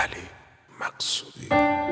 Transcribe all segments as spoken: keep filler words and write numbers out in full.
علی مقصودی.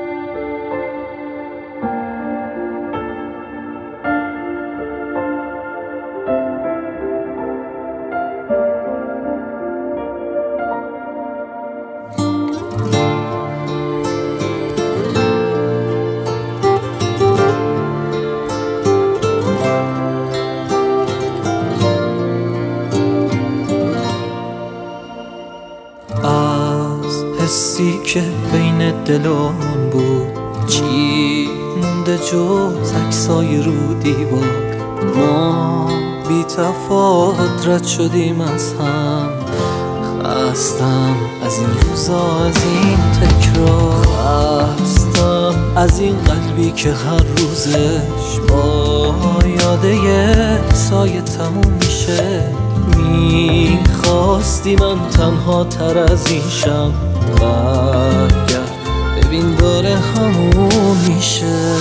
حسی که بین دلان بود چی مونده جز عکسای رو دیوار؟ ما بی تفاوت رد شدیم از هم، خستم از این روزا، از این تکرار، خستم از این قلبی که هر روزش با یاده سایه تموم میشه. میخواستی من تنها تر از این شم، برگرد ببین داره همون میشه.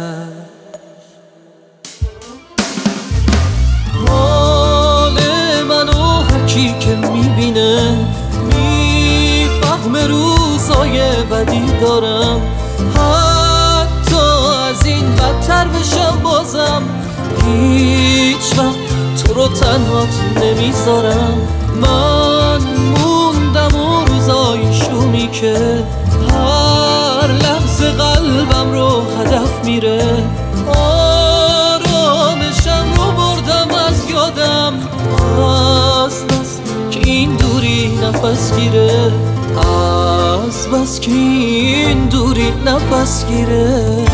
حال منو هرکی که میبینه میفهمه روزای بدی دارم، حتی از این بدتر بشم بازم هیچ وقت تو رو تنهات نمیذارم. من موندم و روزای شومی که هر لحظه قلبم رو هدف میره، آرامشم رو بردم از یادم، از بس که این دوری نفس گیره، از بس که این دوری نفس گیره.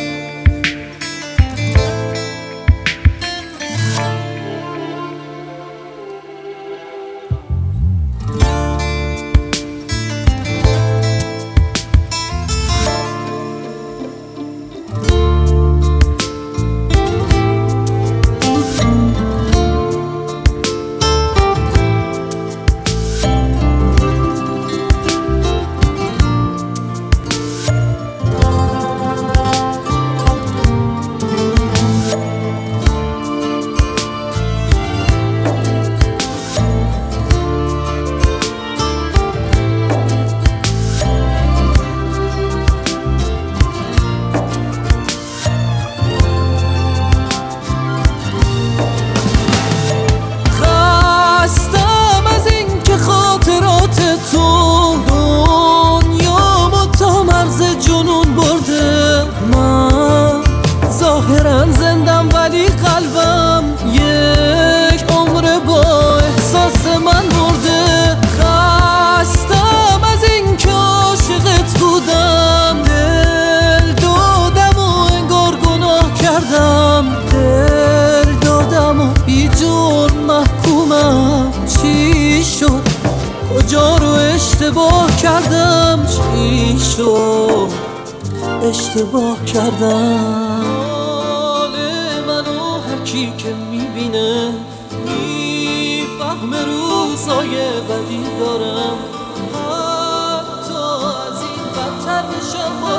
زندم ولی قلبم یک عمر با احساس من مرده. خستم از این که عاشقت بودم، دل دادم و انگار گناه کردم، دل دادم و بی جرم محکومم. چی شد کجا رو اشتباه کردم، چی شد اشتباه کردم؟ کی که میبینه میفهمه روزای بدی دارم، حتی از این بدتر بشم.